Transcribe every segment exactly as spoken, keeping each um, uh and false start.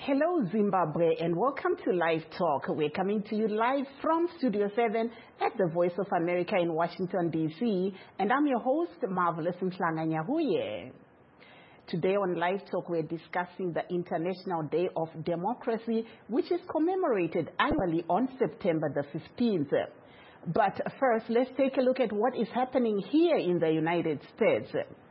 Hello, Zimbabwe, and welcome to Live Talk. We're coming to you live from Studio seven at the Voice of America in Washington, D C, and I'm your host, Marvelous Mhlanga Nyahuye. Today on Live Talk, we're discussing the International Day of Democracy, which is commemorated annually on September the fifteenth. But first, let's take a look at what is happening here in the United States.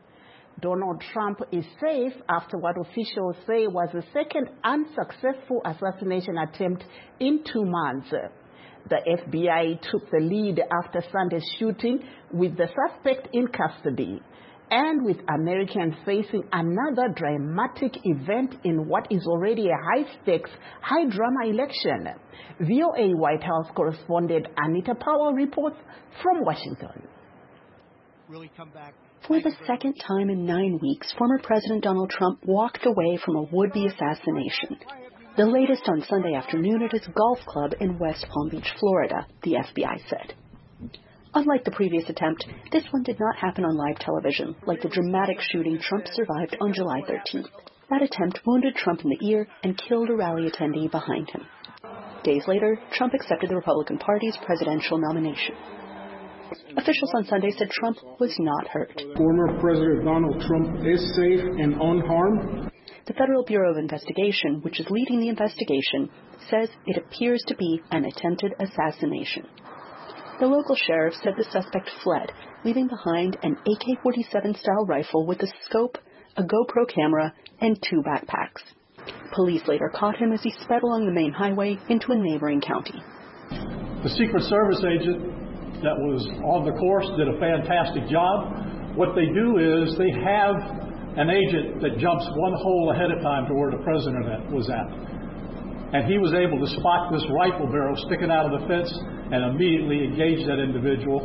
Donald Trump is safe after what officials say was the second unsuccessful assassination attempt in two months. The F B I took the lead after Sunday's shooting with the suspect in custody. And with Americans facing another dramatic event in what is already a high-stakes, high-drama election, V O A White House correspondent Anita Powell reports from Washington. Really come back. For the second time in nine weeks, former President Donald Trump walked away from a would-be assassination. The latest on Sunday afternoon at his golf club in West Palm Beach, Florida, the F B I said. Unlike the previous attempt, this one did not happen on live television, like the dramatic shooting Trump survived on July thirteenth. That attempt wounded Trump in the ear and killed a rally attendee behind him. Days later, Trump accepted the Republican Party's presidential nomination. Officials on Sunday said Trump was not hurt. Former President Donald Trump is safe and unharmed. The Federal Bureau of Investigation, which is leading the investigation, says it appears to be an attempted assassination. The local sheriff said the suspect fled, leaving behind an A K forty-seven style rifle with a scope, a GoPro camera, and two backpacks. Police later caught him as he sped along the main highway into a neighboring county. The Secret Service agent that was on the course did a fantastic job. What they do is they have an agent that jumps one hole ahead of time to where the president was at. And he was able to spot this rifle barrel sticking out of the fence and immediately engage that individual,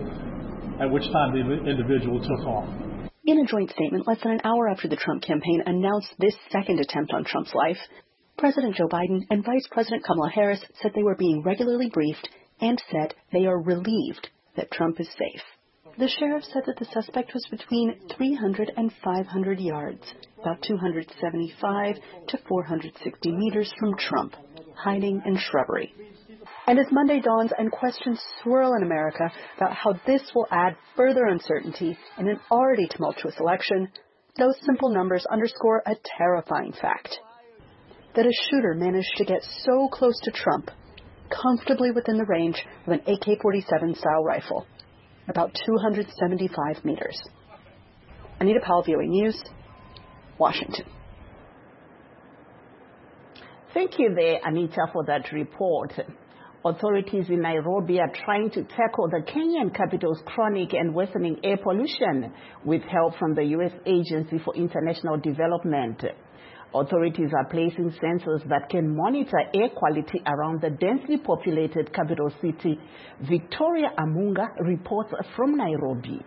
at which time the individual took off. In a joint statement less than an hour after the Trump campaign announced this second attempt on Trump's life, President Joe Biden and Vice President Kamala Harris said they were being regularly briefed and said they are relieved that Trump is safe. The sheriff said that the suspect was between three hundred and five hundred yards, about two hundred seventy-five to four hundred sixty meters from Trump, hiding in shrubbery. And as Monday dawns and questions swirl in America about how this will add further uncertainty in an already tumultuous election, those simple numbers underscore a terrifying fact: that a shooter managed to get so close to Trump, comfortably within the range of an A K forty-seven style rifle, about two hundred seventy-five meters. Anita Powell, V O A News, Washington. Thank you there, Anita, for that report. Authorities in Nairobi are trying to tackle the Kenyan capital's chronic and worsening air pollution with help from the U S Agency for International Development. Authorities are placing sensors that can monitor air quality around the densely populated capital city. Victoria Amunga reports from Nairobi.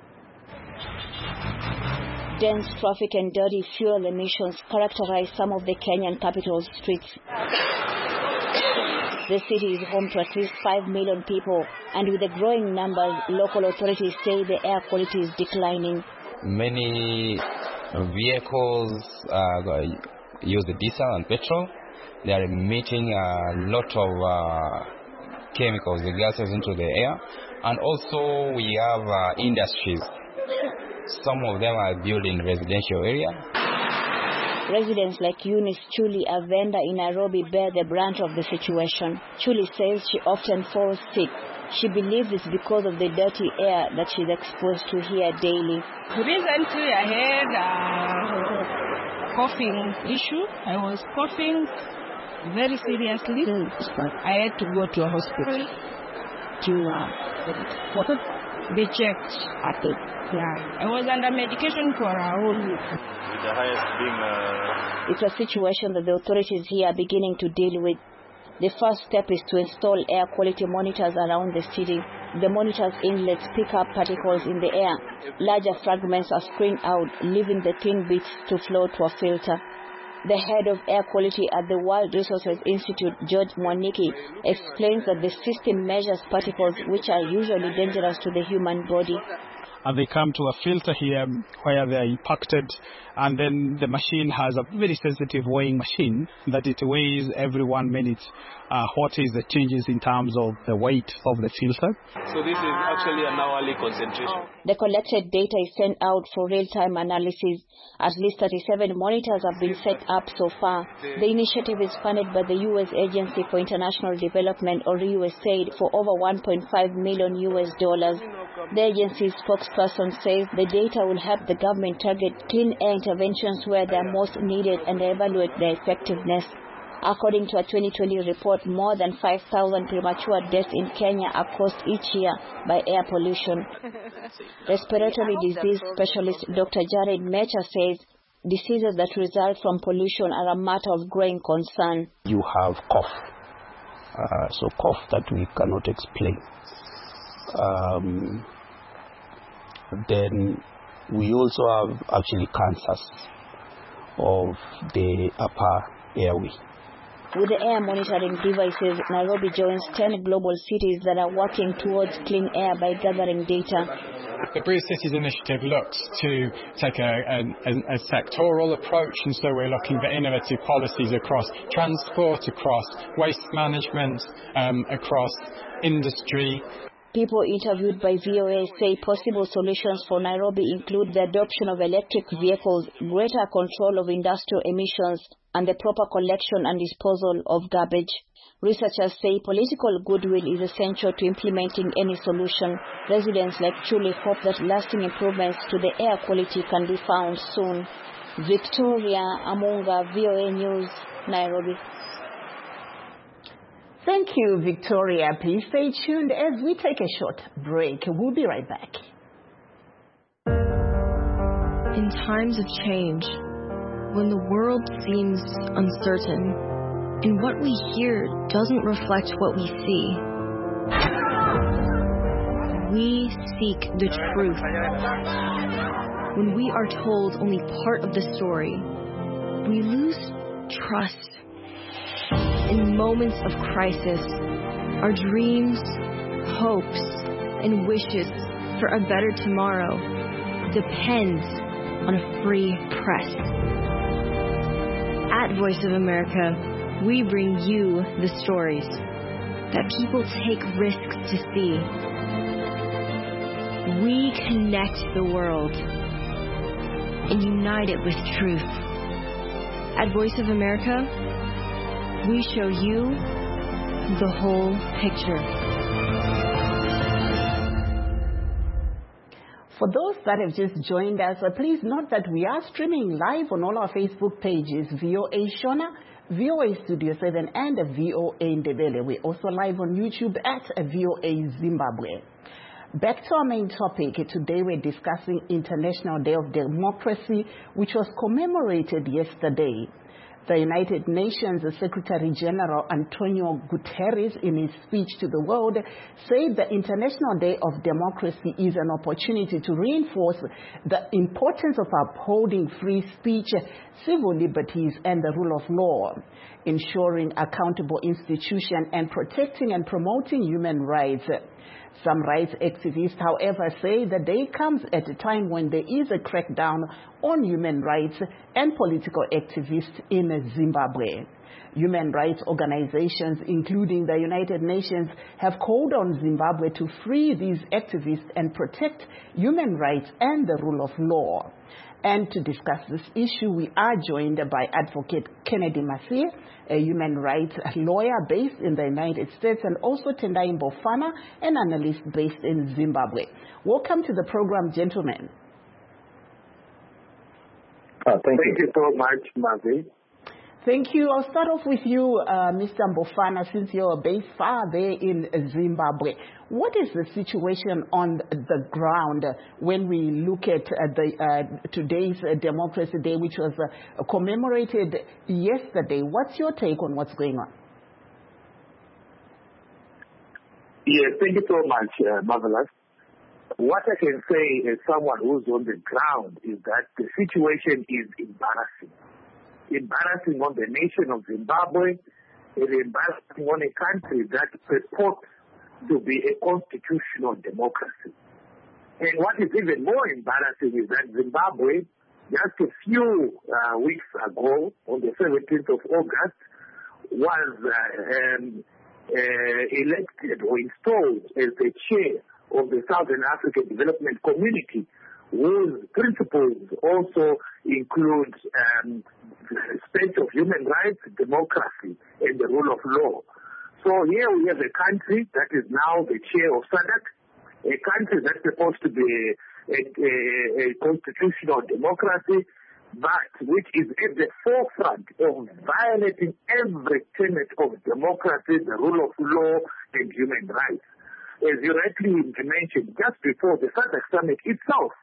Dense traffic and dirty fuel emissions characterize some of the Kenyan capital's streets. The city is home to at least five million people, and with the growing numbers, local authorities say the air quality is declining. Many vehicles uh, use diesel and petrol. They are emitting a lot of uh, chemicals, the gases into the air. And also we have uh, industries. Some of them are built in residential areas. Residents like Eunice Chuli, a vendor in Nairobi, bear the brunt of the situation. Chuli says she often falls sick. She believes it's because of the dirty air that she's exposed to here daily. Recently I had a coughing issue. I was coughing very seriously. I had to go to a hospital to uh, be checked. Yeah, I was under medication for a whole week. With the highest being, uh... It's a situation that the authorities here are beginning to deal with. The first step is to install air quality monitors around the city. The monitors' inlets pick up particles in the air. Larger fragments are screened out, leaving the thin bits to flow to a filter. The head of air quality at the World Resources Institute, George Mwaniki, explains that the system measures particles which are usually dangerous to the human body. and they come to a filter here where they are impacted, and then the machine has a very sensitive weighing machine that it weighs every one minute uh, what is the changes in terms of the weight of the filter. So this is actually an hourly concentration. The collected data is sent out for real-time analysis. At least thirty-seven monitors have been set up so far. The initiative is funded by the U S Agency for International Development, or U S A I D, for over one point five million U S dollars. The agency's spokesperson says the data will help the government target clean air interventions where they are most needed and evaluate their effectiveness. According to a twenty twenty report, more than five thousand premature deaths in Kenya are caused each year by air pollution. Respiratory disease specialist Doctor Jared Mecha says diseases that result from pollution are a matter of growing concern. You have cough, uh, so cough that we cannot explain. Um, then we also have actually cancers of the upper airway. With the air monitoring devices, Nairobi joins ten global cities that are working towards clean air by gathering data. The Breathe Cities initiative looks to take a, a, a sectoral approach, and so we're looking for innovative policies across transport, across waste management, um, across industry. People interviewed by V O A say possible solutions for Nairobi include the adoption of electric vehicles, greater control of industrial emissions, and the proper collection and disposal of garbage. Researchers say political goodwill is essential to implementing any solution. Residents like Chuli hope that lasting improvements to the air quality can be found soon. Victoria Amunga, V O A News, Nairobi. Thank you, Victoria. Please stay tuned as we take a short break. We'll be right back. In times of change, when the world seems uncertain, and what we hear doesn't reflect what we see, we seek the truth. When we are told only part of the story, we lose trust. In moments of crisis, our dreams, hopes, and wishes for a better tomorrow depends on a free press. At Voice of America, we bring you the stories that people take risks to see. We connect the world and unite it with truth. At Voice of America, we show you the whole picture. For those that have just joined us, uh, please note that we are streaming live on all our Facebook pages, V O A Shona, V O A Studio seven, and V O A Ndebele. We're also live on YouTube at V O A Zimbabwe. Back to our main topic. Today we're discussing International Day of Democracy, which was commemorated yesterday. The United Nations Secretary General Antonio Guterres, in his speech to the world, said the International Day of Democracy is an opportunity to reinforce the importance of upholding free speech, civil liberties, and the rule of law, ensuring accountable institutions, and protecting and promoting human rights. Some rights activists, however, say the day comes at a time when there is a crackdown on human rights and political activists in Zimbabwe. Human rights organizations, including the United Nations, have called on Zimbabwe to free these activists and protect human rights and the rule of law. And to discuss this issue, we are joined by Advocate Kennedy Masie, a human rights lawyer based in the United States, and also Tendai Mbofana, an analyst based in Zimbabwe. Welcome to the program, gentlemen. Uh, thank, thank you. you so much, Masie. Thank you. I'll start off with you, uh, Mister Mbofana, since you're based far there in Zimbabwe. What is the situation on the ground when we look at uh, the, uh, today's uh, Democracy Day, which was uh, commemorated yesterday? What's your take on what's going on? Yes, thank you so much, uh, Marvelous. What I can say as someone who's on the ground is that the situation is embarrassing. Embarrassing on the nation of Zimbabwe, and embarrassing on a country that purports to be a constitutional democracy. And what is even more embarrassing is that Zimbabwe, just a few uh, weeks ago, on the seventeenth of August, was uh, um, uh, elected or installed as the chair of the Southern African Development Community, whose principles also include um, respect of human rights, democracy, and the rule of law. So here we have a country that is now the chair of SADC, a country that's supposed to be a, a, a constitutional democracy, but which is at the forefront of violating every tenet of democracy, the rule of law, and human rights. As you rightly mentioned, just before the SADC summit itself,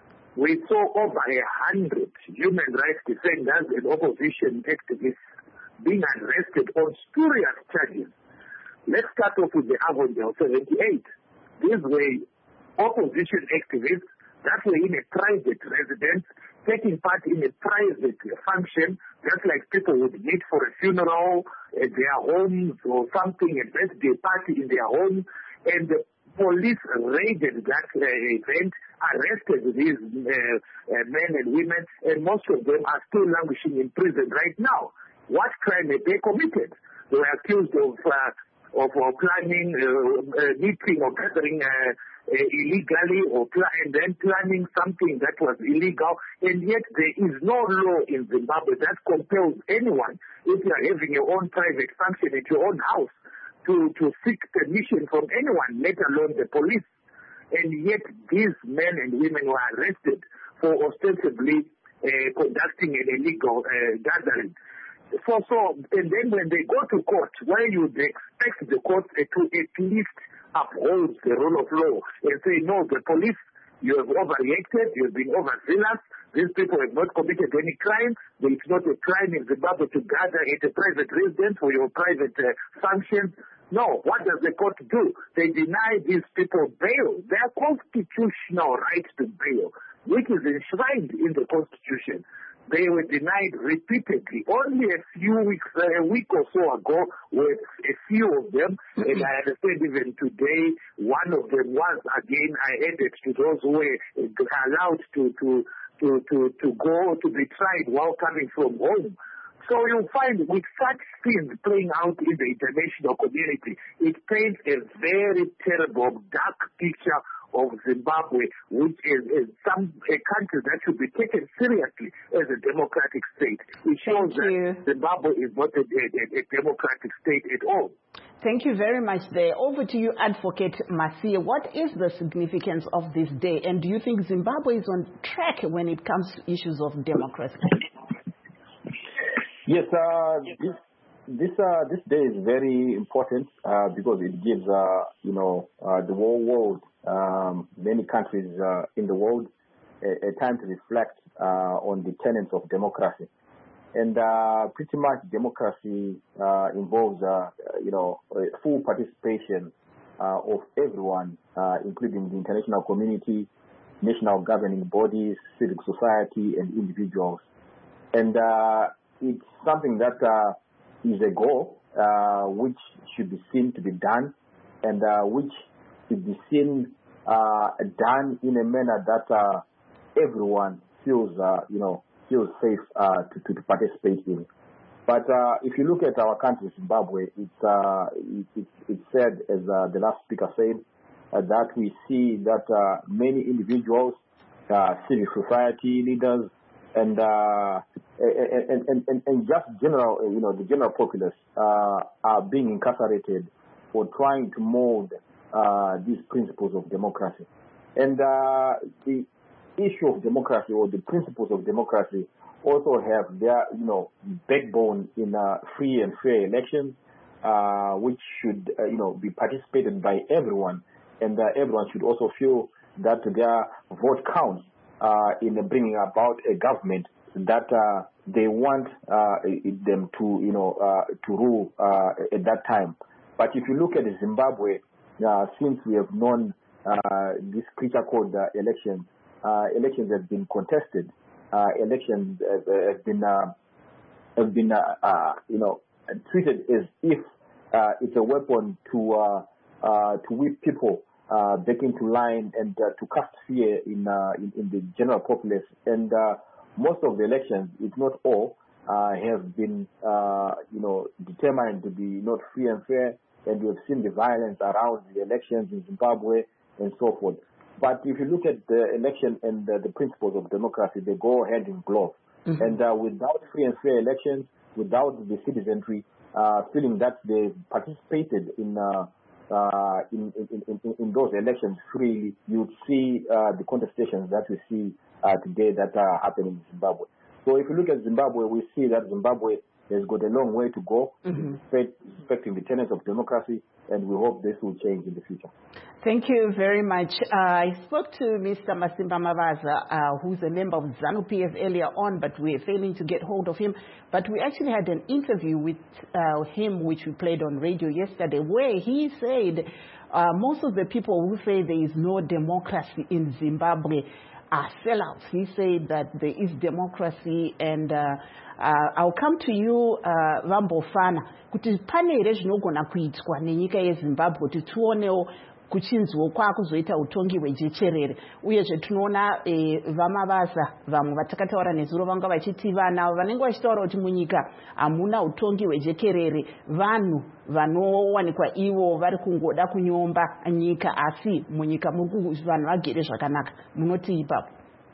we saw over a hundred human rights defenders and opposition activists being arrested on spurious charges. Let's start off with the Avondale seventy-eight. These were opposition activists that were in a private residence, taking part in a private function, just like people would meet for a funeral at their homes or something, a birthday party in their home, and the police raided that uh, event, arrested these uh, uh, men and women, and most of them are still languishing in prison right now. What crime had they committed? They were accused of uh, of uh, planning, uh, uh, meeting or gathering uh, uh, illegally, or pl- and then planning something that was illegal, and yet there is no law in Zimbabwe that compels anyone, if you are having your own private function at your own house, to, to seek permission from anyone, let alone the police. And yet these men and women were arrested for ostensibly uh, conducting an illegal uh, gathering. So, so, and then when they go to court, where you expect the court uh, to at least uphold the rule of law and say, no, the police, you have overreacted, you have been overzealous, these people have not committed any crime, it's not a crime in Zimbabwe to gather at a private residence for your private uh, functions. No, what does the court do? They deny these people bail, their constitutional right to bail, which is enshrined in the Constitution. They were denied repeatedly. Only a few weeks, uh, a week or so ago, with a few of them, and I understand even today, one of them was again added to those who were allowed to to to to, to go to be tried while coming from home. So you'll find with such things playing out in the international community, it paints a very terrible, dark picture of Zimbabwe, which is, is some a country that should be taken seriously as a democratic state. It shows that Zimbabwe is not a, a, a democratic state at all. Thank you very much there. Over to you, Advocate Masia. What is the significance of this day? And do you think Zimbabwe is on track when it comes to issues of democracy? Yes, uh, this this uh, this day is very important uh, because it gives uh, you know uh, the whole world, um, many countries uh, in the world, a, a time to reflect uh, on the tenets of democracy, and uh, pretty much democracy uh, involves uh, you know full participation uh, of everyone, uh, including the international community, national governing bodies, civic society, and individuals, and uh, it's something that uh, is a goal uh, which should be seen to be done, and uh, which should be seen uh, done in a manner that uh, everyone feels, uh, you know, feels safe uh, to, to participate in. But uh, if you look at our country, Zimbabwe, it's uh, it, it, it's said, as uh, the last speaker said, uh, that we see that uh, many individuals, uh, civil society leaders, and uh, and, and, and, and just general, you know, the general populace uh, are being incarcerated for trying to mold uh, these principles of democracy. And uh, the issue of democracy, or the principles of democracy, also have their, you know, backbone in uh, free and fair elections, uh, which should, uh, you know, be participated by everyone, and uh, everyone should also feel that their vote counts uh, in bringing about a government that uh, they want uh, them to, you know, uh, to rule uh, at that time. But if you look at Zimbabwe, uh, since we have known uh, this creature called uh, election, uh, elections have been contested. Uh, elections have, have been, uh, have been, uh, uh, you know, treated as if uh, it's a weapon to uh, uh, to whip people uh, back into line and uh, to cast fear in, uh, in in the general populace. And uh, most of the elections, if not all, uh, have been uh, you know determined to be not free and fair. And we have seen the violence around the elections in Zimbabwe and so forth. But if you look at the election and uh, the principles of democracy, they go hand in glove. Mm-hmm. And uh, without free and fair elections, without the citizenry uh, feeling that they participated in, uh, uh, in, in, in, in those elections freely, you would see uh, the contestations that we see uh, today that are happening in Zimbabwe. So if you look at Zimbabwe, we see that Zimbabwe has got a long way to go, mm-hmm. respecting the tenets of democracy, and we hope this will change in the future. Thank you very much. Uh, I spoke to Mister Masimba Mavaza, uh, who's a member of ZANU-P F earlier on, but we're failing to get hold of him. But we actually had an interview with uh, him, which we played on radio yesterday, where he said uh, most of the people who say there is no democracy in Zimbabwe are sellouts. He said that there is democracy, and uh, uh, I'll come to you, uh, Vambofana, kuti pane here zvinogona kuitwa nenyika yeZimbabwe kuti tuonewo kuchinzwa kwakuzoita utongi hwejecherere. Uyezve tinoona eh, vamabasa vamwe vatakataura nezuro vanga vachiti vana vanenge vachitaura kuti munyika hamuna utongi hwejekerere, vanhu vanowanikwa ivo vari kungoda kunyomba nyika, asi munyika muri vanhu vagere zvakanaka. Munoti ipapo?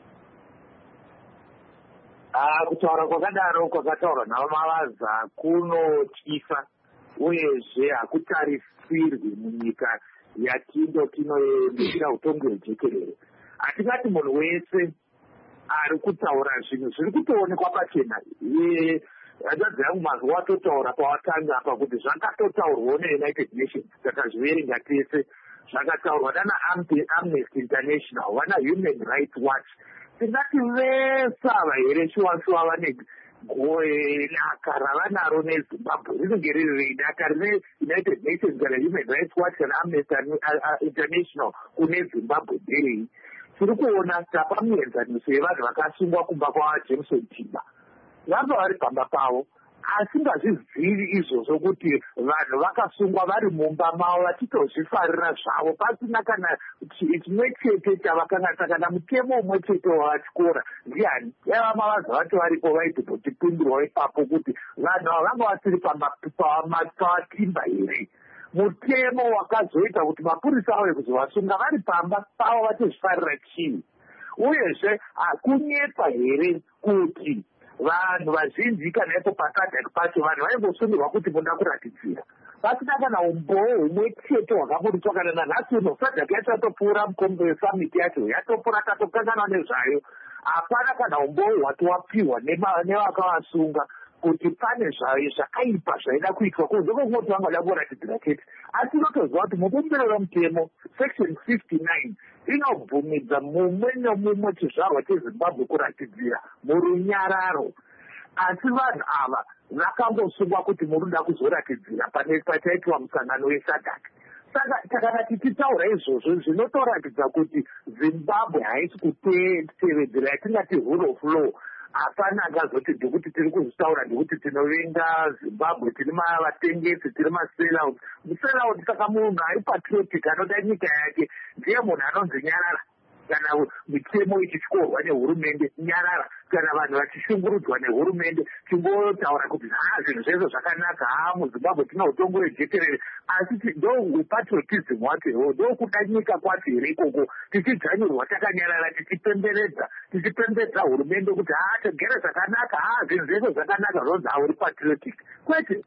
Ah, kutaura kwakadaro kwakataurwa navamavaza kunotyisa, uyezve hakutarisirwi munyika yatindo tinoyemera utongi hwejekerere. Hatingati munhu wese ari kutaura zvinhu zviri kutoonekwa pachena. Hanzvadzi yangu mazuva atotaura pawatanga apa kuti zvakatotaurwawo neUnited Nations, takazviverenga tese, zvakataurwa nana Amnesty International, vana Human Rights Watch. Tingati vese ava here shuwa-shuwa vane daka ravanaro neZimbabwe rinenge riri daka rine United Nations kana Human Rights Watch kana Amnesty International kune Zimbabwe nderei? Tiri kuona tapamuenzaniso yevanhu vakasungwa kumba kwaJameson Timber, vabva vari pamba pavo, asingazvizivi izvozvo kuti vanhu vakasungwa vari mumba mavo vachitozvifarira zvavo pasina kana chimwe chete chavakangata kana mutemo umwe chete wavachikora. Ndiani yavamavaza vacho varipo vaitopindurwa ipapo kuti vanhu ava vanga vasiri pamatimba here. Mutemo wakazoita kuti mapurisa ave kuzovasunga vari pamba pavo vachizvifarira chii? Uyezve hakunyepa here kuti vanhu vazhinji kana ipo pakadhaki pacho vanhu vaingosungirwa kuti muda kuratidzira pasina kana umboo humwe chete hwakaburiswa. Kana nanhasi uno sadhaki yacho yatopfuura mukombe wesamiti yacho yatopfuura tatokanganwa nezvayo, hapana kana umboo hwati wapiwa nevakavasunga kuti pane zvakaipa zvaida kuitwa kunze kwekungoti vangada kuratidzira chete. Asi inotoziva kuti mubumbiro romutemo section fifty-nine inobvumidza mumwe nemumwe chizvarwa cheZimbabwe kuratidzira murunyararo. Asi vanhu ava vakangosungwa kuti muruda kuzoratidzira pane pachaitwa musangano wesadhaki. Saka takana tichitaura izvozvo zvinotoratidza kuti Zimbabwe haisi kutevedzera yatingati rule of law. Hapana angazoti ndekuti tiri kuzvitaura ndekuti tinovenga Zimbabwe, tiri vatengesi, tiri masellout. Musellout saka munhu ari patriotic anoda nyika yake ndiye munhu anonzi nyarara kana mitemo ichityorwa nehurumende, nyarara kana vanhu vachishungurudzwa nehurumende chingotaura kuti ha zvinhu zvese zvakanaka, ha muZimbabwe tina utongo hwejekerere. Asi ndo upatriotism hwacho ihoho, ndo kuda nyika kwacho here ikoko, tichidzvanyurwa takanyarara tichipemberedza tichipembedza hurumende kuti ha togere zvakanaka, ha zvinhu zvese zvakanaka, zvonzi hauri patriotic. Kwete,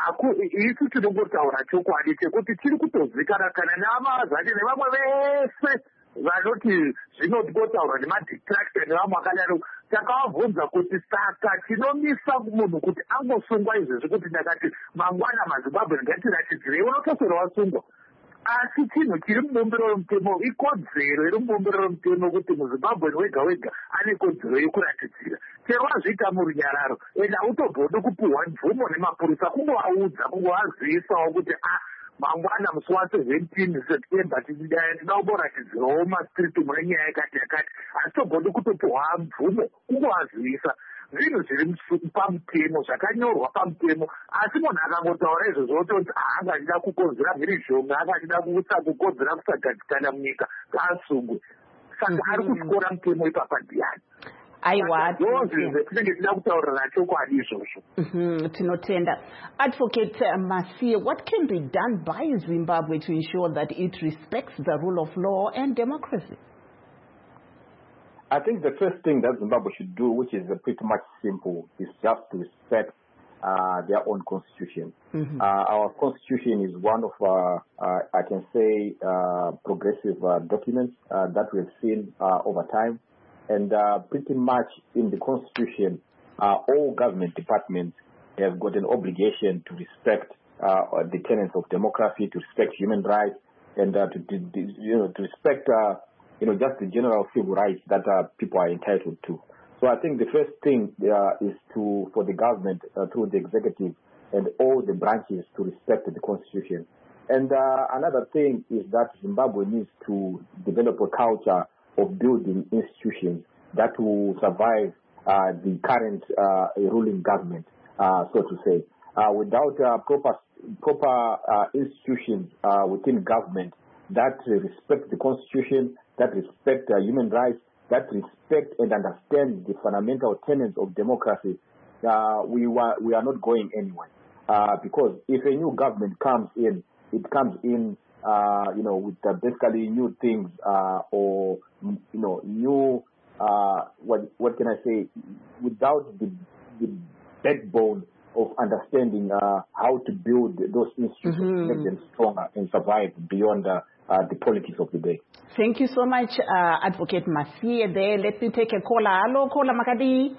isu tinongotaura chokwadi chekuti tiri kutozikanwa kana nevamavazache nevamwe vese vanoti zvinotikotaurwa nemadistractor nevamwe akadaro. Takavabvunza kuti saka tinomisa munhu kuti angosungwa izvezvi kuti ndakati mangwana maZimbabwe ngatiratidzirei, unotoswera wasungwa. Asi chinhu chiri mubumbiro romutemo ikodzero iri mubumbiro romutemo kuti muZimbabwe wega wega ane kodzero yekuratidzira. Chero wazviita murunyararo ende hautogoni kupiwa mvumo nemapurisa, kungovaudza kungovazivisawo kuti a mangwana musi wa-seventeen September tinoda kumboratidzirawo mastriti mune nyaya yakati yakati, asi togoni kutopiwa mvumo kungovazivisa. zvinhu zviri pamutemo zvakanyorwa pamutemo asi munhu akangotaura izvozvo ototi haangachida kukonzera mhirizhonga angachida kukodzera kusagadzikana munyika kaasungwe saka ari kutyora mutemo ipapa ndiyani aiwa ndozvo tinenge tida kutaurira chokwadi izvozvo. Tinotenda. Advocate Masie, what can be done by Zimbabwe to ensure that it respects the rule of law and democracy? I think the first thing that Zimbabwe should do, which is pretty much simple, is just to respect uh, their own constitution. Mm-hmm. Uh, our constitution is one of, uh, uh, I can say, uh, progressive uh, documents uh, that we've seen uh, over time. And uh, pretty much in the constitution, uh, all government departments have got an obligation to respect uh, the tenets of democracy, to respect human rights, and uh, to, to, you know, to respect uh, you know, just the general civil rights that uh, people are entitled to. So I think the first thing uh, is to, for the government, uh, through the executive and all the branches, to respect the constitution. And uh, another thing is that Zimbabwe needs to develop a culture of building institutions that will survive uh, the current uh, ruling government, uh, so to say. Uh, without uh, proper, proper uh, institutions uh, within government that respect the constitution, that respect uh, human rights, that respect and understand the fundamental tenets of democracy, uh, we, wa- we are not going anywhere. Uh, because if a new government comes in, it comes in, uh, you know, with uh, basically new things uh, or, you know, new, uh, what what can I say, without the, the backbone of understanding uh, how to build those institutions, mm-hmm. make them stronger and survive beyond uh, uh, the politics of the day. Thank you so much, uh, Advocate Masie. There, let me take a caller. Hello, caller Makadi.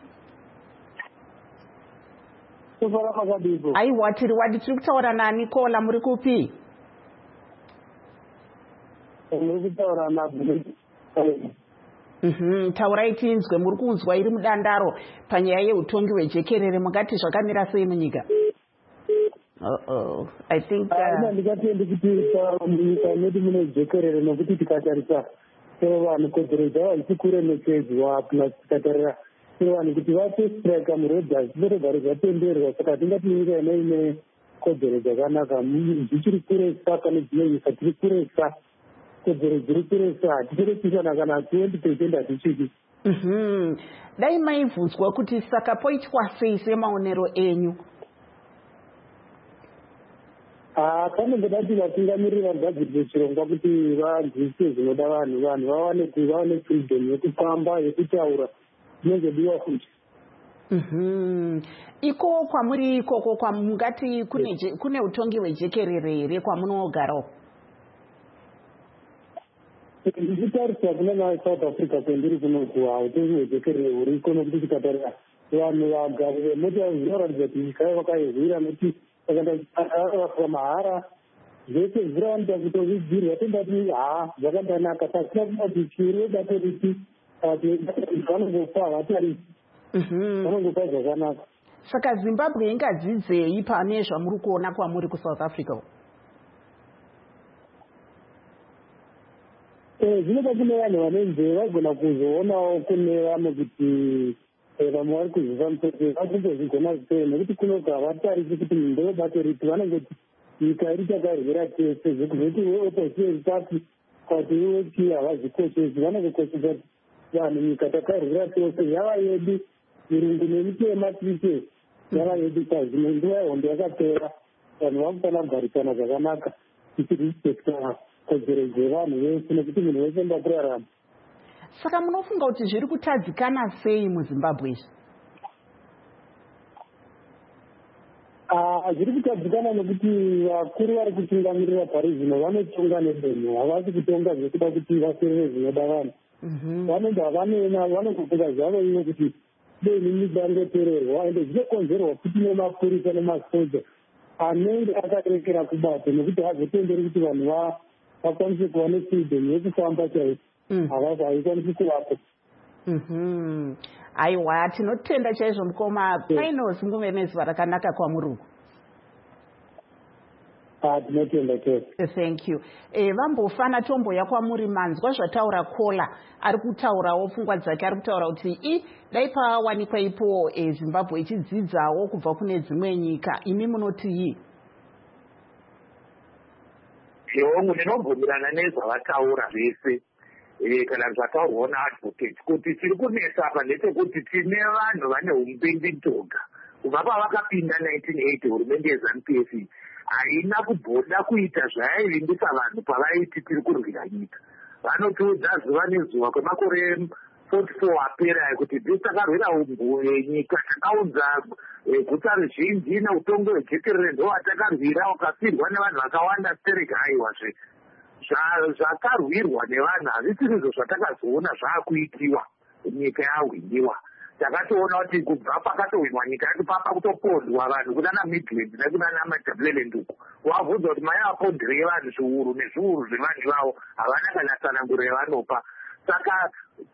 Ai watiri wadi tiri kutaura nani caller muri kupi? Mhm, taurai tinzwe muri kunzwa iri mudandaro panyaya yeutongi hwejekerere mungati zvakamira sei munyika? Uh-oh. I think uh ndikatendi kuti munyika medu mune jekerere nokuti tikatarisa vanhu kodzero dzavo dzichikuremekedzwa plus tikatarira vanhu kuti vatestrika murodhi hazvitorogari zvatenderwa saka tingati nyika inoine kodzero dzakanaka zvichiri kuresa pane dzimwe nyika tiri kuresa kodzero dziri kuresa hatitorepishana kana twenty percent hazvisviki. Dai maibvunzwa kuti saka poitwa sei semaonero enyu? panenge dati vatungamiriri vagadzirire chirongwa kuti vanzwise zvinoda vanhu vanhu vawane vawane freedom yekufamba yekutaura zvinenge diwa futi. Iko kwamuri ikoko kwamungati kune kune utongi hwejekerere here kwamunogarawo? Ndichitarisa kuna maSouth Africa kwendiri kunoku hautongi hwejekerere huriko nokuti tikatarisa vanhu vagari vemota zvinoratidza kuti nyika yavakaihwira nokuti vakavakwa mahara zvese zvinowanika kutovidzirwa tondati ha zvakandanaka pasina kuti chiri bato riti vanongopa havatarisi vanongopa zvakanaka. Saka Zimbabwe ingadzidzei pane zvamuri kuona kwamuri kuSouth Africa? Zvinoda kune vanhu vane nzeve vagona kuzoonawo kune vamwe kuti vamwe vari kuziva musoro vakumbozvigona zvitoi nekuti kunoga havatarisi kuti ndevebato riti vanongoti nyika iri takarwira tese zvekuzoti weopposition party kuti iweti havazvikoshesi vanongokoshesa vanhu nyika takarwira tose yava yedu mirungu nemitema tise yava yedu kwazvino nguva yehondo yakapera vanhu vakufana kugarisana zvakanaka tichirespecta kodzero dzevanhu vese nekuti munhu wese nda kurarama. Saka munofunga kuti zviri kutadzikana sei muZimbabwe izvi? Zviri kutadzikana nekuti vakuru vari kutungamirira pari zvino vanotonga nebenhu havasi kutonga zvekuda kuti vaserere zvinoda vanhu. Vanenge havanena vanongofunga zvavo ivo kuti benhu nyika ringotorerwa ende zvinokonzerwa futi nemapurisa nemasoja anenge akarekera kubato nekuti hazotenderi kuti vanhu vakwanise kuva nefreedom yekufamba chaipo. Havakwanisi kuvapo. Aiwa, tinotenda chaizvo mukoma. Paino zinguvemezwa rakanaka kwamuri uku? tinotenda chose. Thank you. Eh, vambofana tomboya kwamuri manzwa zvataura Kola ari kutaurawo pfungwa dzake ari kutaura kuti i dai pawanikwa ipo Zimbabwe ichidzidzawo kubva kune dzimwe nyika imi munoti Yongu ndinobvumirana nezvavataura zvese kana zvataurwa naadvocate kuti tiri kunesa apa ndechekuti tine vanhu vane upenzi dhoga kubva pavakapinda nineteen eighty hurumende yeZANU-P F haina kubhoda kuita zvayaivimbisa vanhu pavaiti tiri kurwira nyika. Vanotiudza zuva nezuva kwemakore forty-four apera kuti tisi takarwira nyika, takaudza guta ruzhinji neutongo hwejekerere ndohwatakarwira wakafirwa nevanhu vakawanda stereka. Haiwazve zvakarwirwa nevanhu hazvisirizvo zvatakazoona zvaakuitiwa nyika yahwiniwa. Takatoona kuti kubva pakatohwinwa nyika yacho papa kutopondwa vanhu kunana Midlands nekunana Matabeleland uko. Wabvunza kuti mayavaponderei vanhu zviuru nezviuru zvevanhu vavo havana kana tsananguro yavanopa. Saka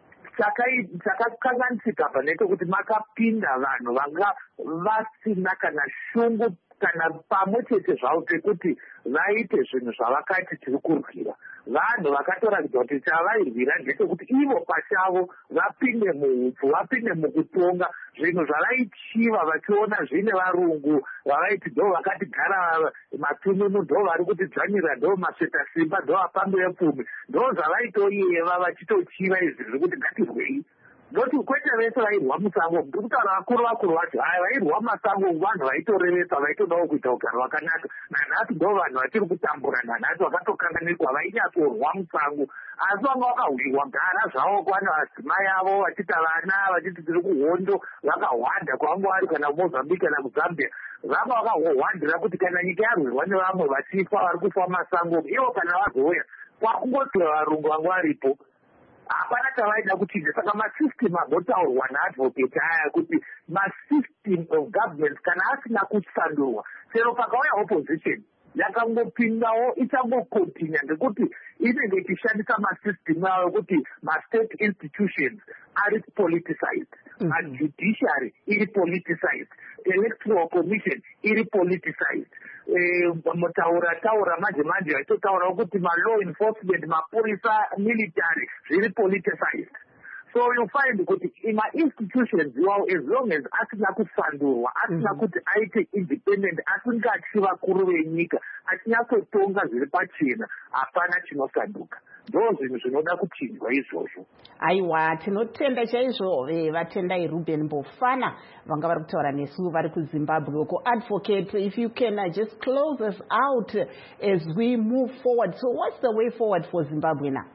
takakanganisika pa nechekuti makapinda vanhu vanga vasina kana shungu kana pamwe chete zvavo pekuti vaite zvinhu zvavakati tiri kurwira. Vanhu vakatoratidzwa kuti chavairwira ndechekuti ivo pachavo vapinde muupfu, vapinde mukutonga zvinhu zvavaichiva vachiona zvine varungu vavaiti ndo vakatigara matununu ndo vari kutidzvanyira ndo masveta simba ndo vapambi vepfumi ndo zvavaitoyeva vachitochiva izvi zvekuti ngatirwei. Noti kwete vese vairwa musango, ndiri kutaura vakuru vakuru vacho, haya vairwa masango vanhu vaitorevesa vaitodawo kuita ugaro hwakanaka. Nanhasi ndo vanhu vachiri kutambura, nanhasi vakatokanganirwa vainyatsorwa musango. Asi vanga vakahwirwa gara zvavo kwana vadzimai avo vachita vana vachiti tiri kuhondo vakahwanda kwanga vari kana Mozambique kana kuZambia. Vanga vakahwandira kuti kana nyika yarwirwa nevamwe vachifa vari kufa masango, ivo kana vazouya kwakungoti varungu vanga varipo. Hapana chavaida kuchinja. Saka masystem agotaurwa naadvocate aya kuti masystem of government kana asina kusandurwa, chero pakauya opposition yakangopindawo ichangokontinya ngekuti inenge ichishandisa masystem ayo kuti mastate institutions ari politicized, majudiciary iri politicized, electoral commission iri politicized. Mutaura taura manje manje vaitotaura kuti ma-law enforcement, mapolisa, military zviri politicized. So you find kuti ma-institutions iwawo as long as asina kusandurwa, asina kuti aite independent, asingachiva vakuru venyika, achinyatsotonga zviri pachena, hapana chinosanduka. Ndo zvinhu zvinoda kuchinjwa izvozvo. Aiwa, tinotenda chaizvo vatendai Ruben Mbofana vanga vari kutaura nesu vari kuZimbabwe uko. Advocate, if you can uh, just close us out as we move forward. So what's the way forward for Zimbabwe now?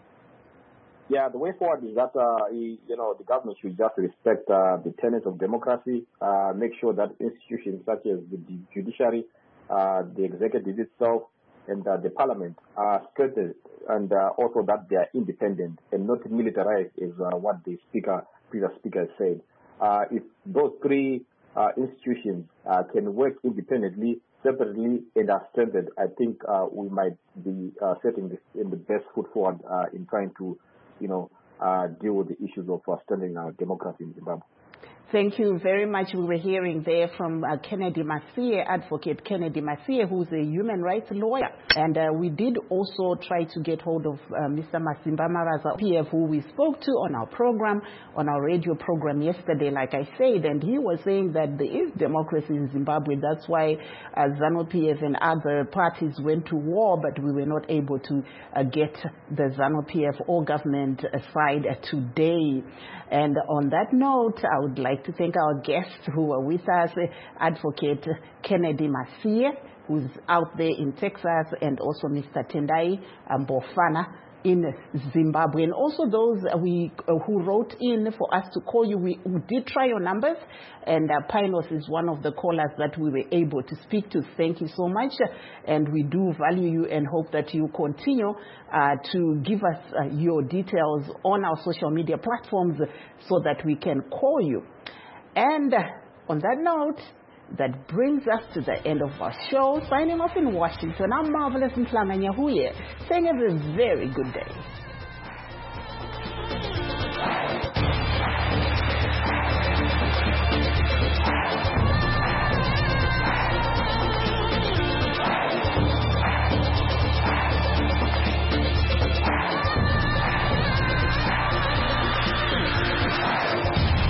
Yeah, the way forward is that, uh, you know, the government should just respect uh, the tenets of democracy, uh, make sure that institutions such as the judiciary, uh, the executive itself, and uh, the parliament are strengthened, and uh, also that they are independent and not militarized, is uh, what the speaker, previous speaker said. Uh, if those three uh, institutions uh, can work independently, separately, and are strengthened, I think uh, we might be uh, setting this in the best foot forward uh, in trying to, you know, uh, deal with the issues of uh, strengthening our democracy in Zimbabwe. Thank you very much. We were hearing there from uh, Kennedy Masie, Advocate Kennedy Masie, who's a human rights lawyer. And uh, we did also try to get hold of uh, Mister Masimba Maraza, P F, who we spoke to on our program, on our radio program yesterday, like I said. And he was saying that there is democracy in Zimbabwe. That's why uh, ZANU-P F and other parties went to war, but we were not able to uh, get the ZANU-P F or government side uh, today. And on that note, I would like to thank our guests who were with us, Advocate Kennedy Masie, who's out there in Texas, and also Mister Tendai Mbofana in Zimbabwe, and also those we uh, who wrote in for us to call you. We, we did try your numbers, and uh, Pinos is one of the callers that we were able to speak to. Thank you so much, and we do value you and hope that you continue uh, to give us uh, your details on our social media platforms so that we can call you. And uh, on that note, that brings us to the end of our show. Signing off in Washington, I'm Marvelous Mhlanga Nyahuye, saying have a very good day.